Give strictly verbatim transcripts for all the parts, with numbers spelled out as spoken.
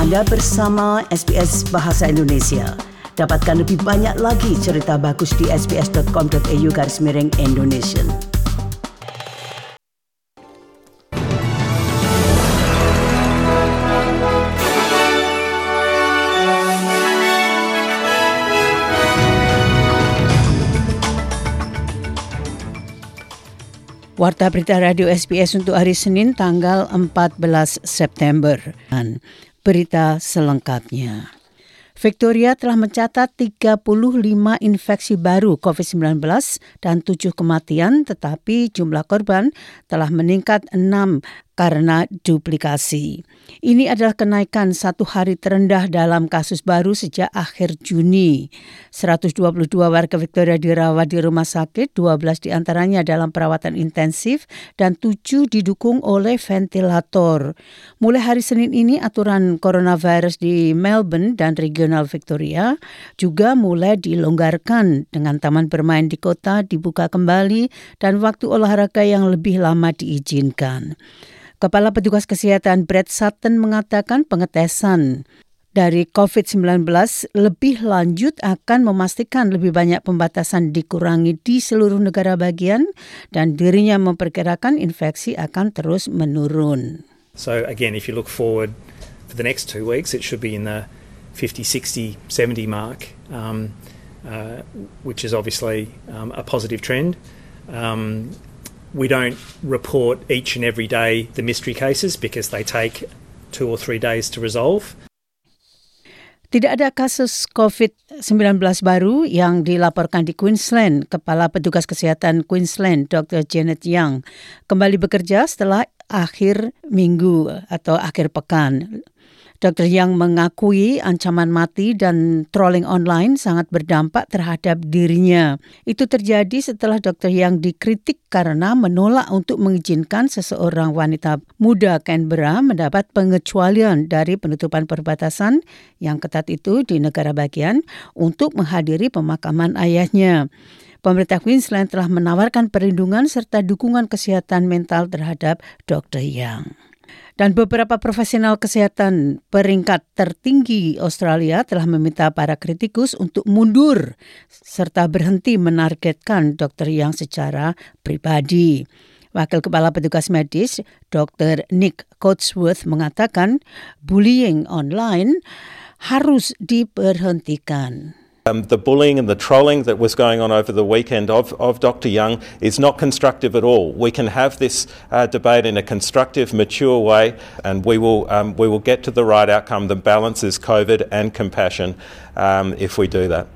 Anda bersama S B S Bahasa Indonesia. Dapatkan lebih banyak lagi cerita bagus di sbs.com.au garis miring Indonesia. Warta Berita Radio S B S untuk hari Senin tanggal empat belas September. Berita selengkapnya. Victoria telah mencatat tiga puluh lima infeksi baru covid sembilan belas dan tujuh kematian, tetapi jumlah korban telah meningkat enam karena duplikasi. Ini adalah kenaikan satu hari terendah dalam kasus baru sejak akhir Juni. seratus dua puluh dua warga Victoria dirawat di rumah sakit, dua belas diantaranya dalam perawatan intensif dan tujuh didukung oleh ventilator. Mulai hari Senin ini, aturan coronavirus di Melbourne dan regional Victoria juga mulai dilonggarkan dengan taman bermain di kota dibuka kembali dan waktu olahraga yang lebih lama diizinkan. Kepala Petugas Kesehatan Brett Sutton mengatakan pengetesan dari covid sembilan belas lebih lanjut akan memastikan lebih banyak pembatasan dikurangi di seluruh negara bagian dan dirinya memperkirakan infeksi akan terus menurun. So again, if you look forward for the next two weeks, it should be in the fifty, sixty, seventy mark, um, uh, which is obviously um, a positive trend. Um, We don't report each and every day the mystery cases because they take two or three days to resolve. Tidak ada kasus covid sembilan belas baru yang dilaporkan di Queensland. Kepala Petugas Kesehatan Queensland, Doktor Janet Young, kembali bekerja setelah akhir minggu atau akhir pekan. Doktor Young mengakui ancaman mati dan trolling online sangat berdampak terhadap dirinya. Itu terjadi setelah Doktor Young dikritik karena menolak untuk mengizinkan seseorang wanita muda Canberra mendapat pengecualian dari penutupan perbatasan yang ketat itu di negara bagian untuk menghadiri pemakaman ayahnya. Pemerintah Queensland telah menawarkan perlindungan serta dukungan kesehatan mental terhadap Doktor Young. Dan beberapa profesional kesehatan peringkat tertinggi Australia telah meminta para kritikus untuk mundur serta berhenti menargetkan Doktor Young secara pribadi. Wakil Kepala Petugas Medis, Doktor Nick Coatsworth mengatakan bullying online harus diberhentikan. Um, the bullying and the trolling that was going on over the weekend of, of Doctor Young is not constructive at all. We can have this uh, debate in a constructive, mature way, and we will um, we will get to the right outcome that balances COVID and compassion um, if we do that.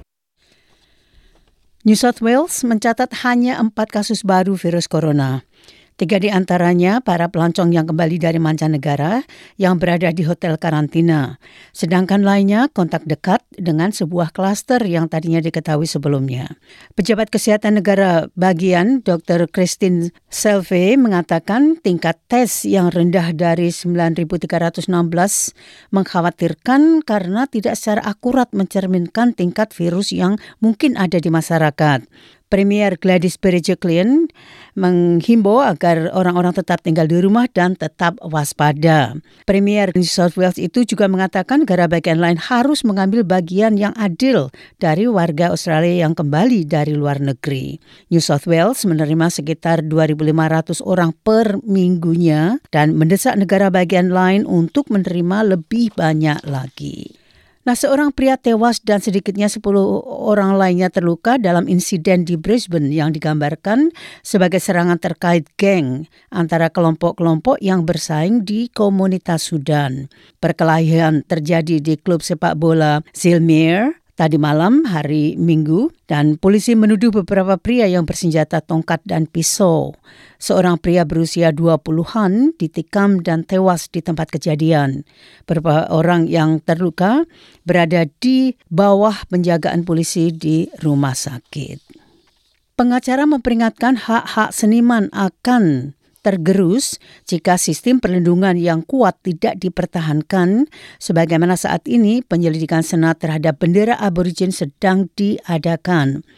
New South Wales mencatat hanya empat kasus baru virus corona. Tiga di antaranya para pelancong yang kembali dari mancanegara yang berada di hotel karantina. Sedangkan lainnya kontak dekat dengan sebuah klaster yang tadinya diketahui sebelumnya. Pejabat Kesehatan Negara Bagian Doktor Christine Selve mengatakan tingkat tes yang rendah dari sembilan ribu tiga ratus enam belas mengkhawatirkan karena tidak secara akurat mencerminkan tingkat virus yang mungkin ada di masyarakat. Premier Gladys Berejiklian menghimbau agar orang-orang tetap tinggal di rumah dan tetap waspada. Premier New South Wales itu juga mengatakan negara bagian lain harus mengambil bagian yang adil dari warga Australia yang kembali dari luar negeri. New South Wales menerima sekitar dua ribu lima ratus orang per minggunya dan mendesak negara bagian lain untuk menerima lebih banyak lagi. Nah, seorang pria tewas dan sedikitnya sepuluh orang lainnya terluka dalam insiden di Brisbane yang digambarkan sebagai serangan terkait geng antara kelompok-kelompok yang bersaing di komunitas Sudan. Perkelahian terjadi di klub sepak bola Zilmere tadi malam hari Minggu dan polisi menuduh beberapa pria yang bersenjata tongkat dan pisau. Seorang pria berusia dua puluhan ditikam dan tewas di tempat kejadian. Beberapa orang yang terluka berada di bawah penjagaan polisi di rumah sakit. Pengacara memperingatkan hak-hak seniman akan tergerus jika sistem perlindungan yang kuat tidak dipertahankan, sebagaimana saat ini penyelidikan Senat terhadap bendera Aborigin sedang diadakan.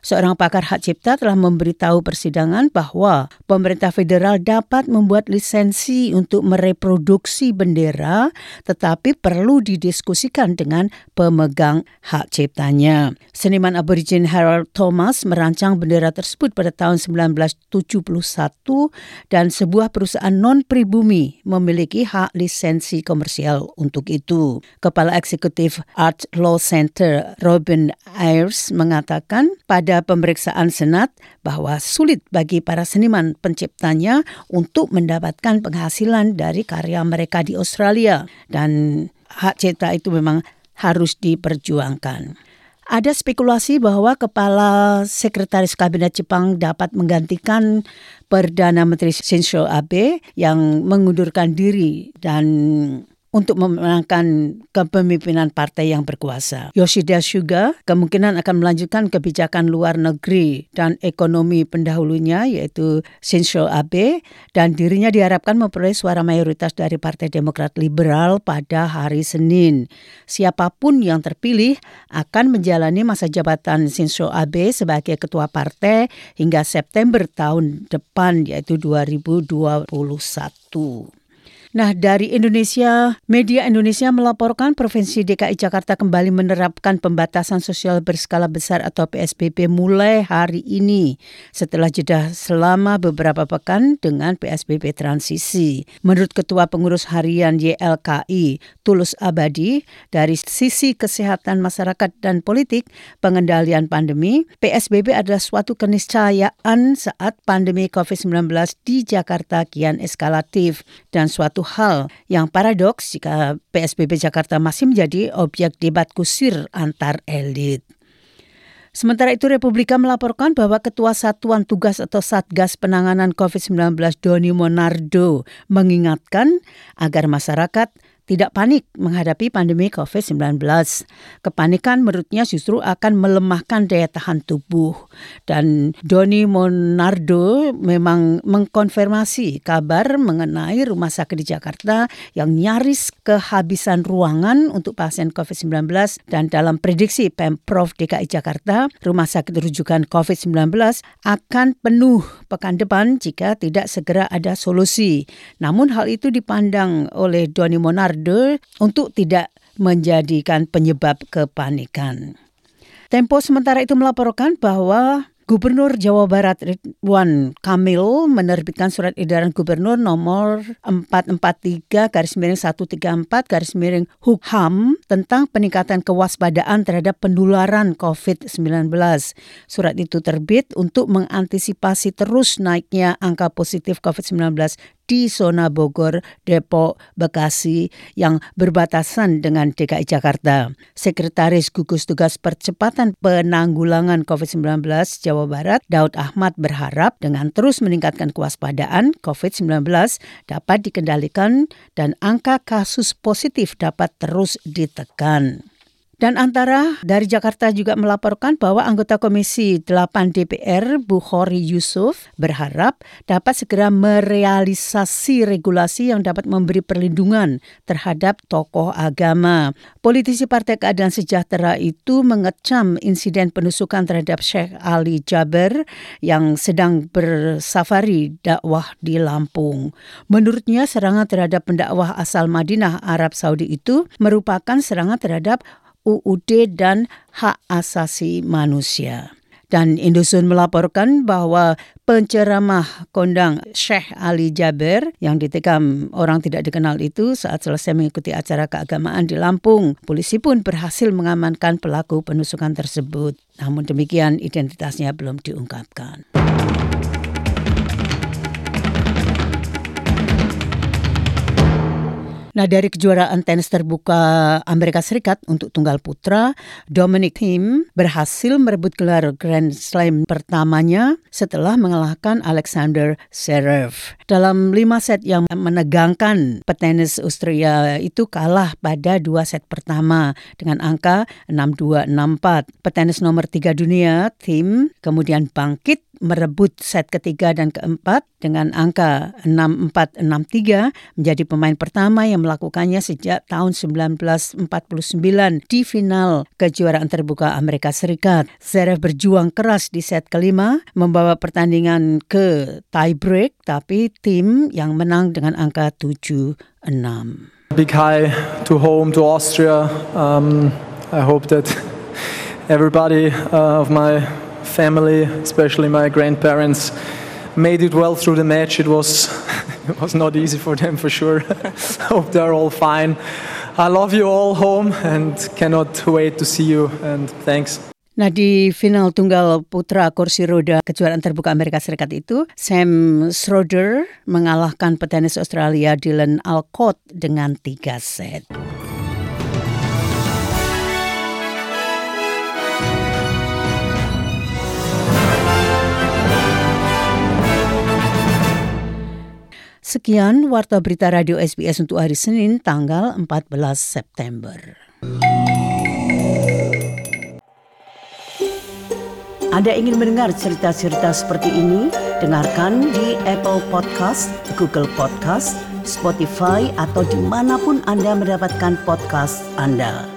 Seorang pakar hak cipta telah memberitahu persidangan bahwa pemerintah federal dapat membuat lisensi untuk mereproduksi bendera, tetapi perlu didiskusikan dengan pemegang hak ciptanya. Seniman Aborigin Harold Thomas merancang bendera tersebut pada tahun sembilan belas tujuh puluh satu dan sebuah perusahaan non-pribumi memiliki hak lisensi komersial untuk itu. Kepala Eksekutif Art Law Center Robin Ayers mengatakan pada pemeriksaan Senat bahwa sulit bagi para seniman penciptanya untuk mendapatkan penghasilan dari karya mereka di Australia dan hak cipta itu memang harus diperjuangkan. Ada spekulasi bahwa Kepala Sekretaris Kabinet Jepang dapat menggantikan Perdana Menteri Shinzo Abe yang mengundurkan diri dan untuk memenangkan kepemimpinan partai yang berkuasa. Yoshida Suga kemungkinan akan melanjutkan kebijakan luar negeri dan ekonomi pendahulunya yaitu Shinzo Abe dan dirinya diharapkan memperoleh suara mayoritas dari Partai Demokrat Liberal pada hari Senin. Siapapun yang terpilih akan menjalani masa jabatan Shinzo Abe sebagai ketua partai hingga September tahun depan yaitu dua ribu dua puluh satu. Nah, dari Indonesia, media Indonesia melaporkan Provinsi D K I Jakarta kembali menerapkan pembatasan sosial berskala besar atau P S B B mulai hari ini setelah jeda selama beberapa pekan dengan P S B B transisi. Menurut Ketua Pengurus Harian Y L K I, Tulus Abadi, dari sisi kesehatan masyarakat dan politik pengendalian pandemi, P S B B adalah suatu keniscayaan saat pandemi covid sembilan belas di Jakarta kian eskalatif dan suatu hal yang paradoks jika P S B B Jakarta masih menjadi objek debat kusir antar elit. Sementara itu, Republika melaporkan bahwa Ketua Satuan Tugas atau Satgas Penanganan covid sembilan belas Doni Monardo mengingatkan agar masyarakat tidak panik menghadapi pandemi covid sembilan belas. Kepanikan menurutnya justru akan melemahkan daya tahan tubuh. Dan Doni Monardo memang mengkonfirmasi kabar mengenai rumah sakit di Jakarta yang nyaris kehabisan ruangan untuk pasien covid sembilan belas. Dan dalam prediksi Pemprov D K I Jakarta, rumah sakit rujukan covid sembilan belas akan penuh pekan depan jika tidak segera ada solusi. Namun hal itu dipandang oleh Doni Monardo untuk tidak menjadikan penyebab kepanikan. Tempo sementara itu melaporkan bahwa Gubernur Jawa Barat Ridwan Kamil menerbitkan surat edaran gubernur nomor empat empat tiga garis miring satu tiga empat garis miring H U K H A M tentang peningkatan kewaspadaan terhadap penularan covid sembilan belas. Surat itu terbit untuk mengantisipasi terus naiknya angka positif covid sembilan belas di zona Bogor, Depok, Bekasi yang berbatasan dengan D K I Jakarta. Sekretaris Gugus Tugas Percepatan Penanggulangan covid sembilan belas Jawa Barat, Daud Ahmad, berharap dengan terus meningkatkan kewaspadaan covid sembilan belas dapat dikendalikan dan angka kasus positif dapat terus ditekan. Dan antara dari Jakarta juga melaporkan bahwa anggota Komisi delapan D P R Bukhari Yusuf berharap dapat segera merealisasi regulasi yang dapat memberi perlindungan terhadap tokoh agama. Politisi Partai Keadilan Sejahtera itu mengecam insiden penusukan terhadap Syekh Ali Jaber yang sedang bersafari dakwah di Lampung. Menurutnya serangan terhadap pendakwah asal Madinah, Arab Saudi itu merupakan serangan terhadap U U D dan hak asasi manusia. Dan Indosun melaporkan bahwa penceramah kondang Syekh Ali Jaber yang ditikam orang tidak dikenal itu saat selesai mengikuti acara keagamaan di Lampung. Polisi pun berhasil mengamankan pelaku penusukan tersebut. Namun demikian identitasnya belum diungkapkan. Nah, dari kejuaraan tenis terbuka Amerika Serikat untuk tunggal putra, Dominic Thiem berhasil merebut gelar Grand Slam pertamanya setelah mengalahkan Alexander Zverev. Dalam lima set yang menegangkan, petenis Austria itu kalah pada dua set pertama dengan angka enam dua enam empat. Petenis nomor tiga dunia, Thiem, kemudian bangkit merebut set ketiga dan keempat dengan angka enam empat enam tiga, menjadi pemain pertama yang melakukannya sejak tahun sembilan belas empat puluh sembilan di final kejuaraan terbuka Amerika Serikat. Zverev berjuang keras di set kelima, membawa pertandingan ke tie break, tapi tim yang menang dengan angka tujuh enam. Big hi to home, to Austria. Um, I hope that everybody uh, of my family, especially my grandparents, made it well through the match. It was it was not easy for them for sure. Hope they're all fine. I love you all home and cannot wait to see you, and thanks. Nah, di final tunggal putra kursi roda kejuaraan terbuka Amerika Serikat itu, Sam Schroeder mengalahkan petenis Australia Dylan Alcott dengan tiga set. Sekian Warta Berita Radio S B S untuk hari Senin tanggal empat belas September. Anda ingin mendengar cerita-cerita seperti ini? Dengarkan di Apple Podcast, Google Podcast, Spotify, atau dimanapun Anda mendapatkan podcast Anda.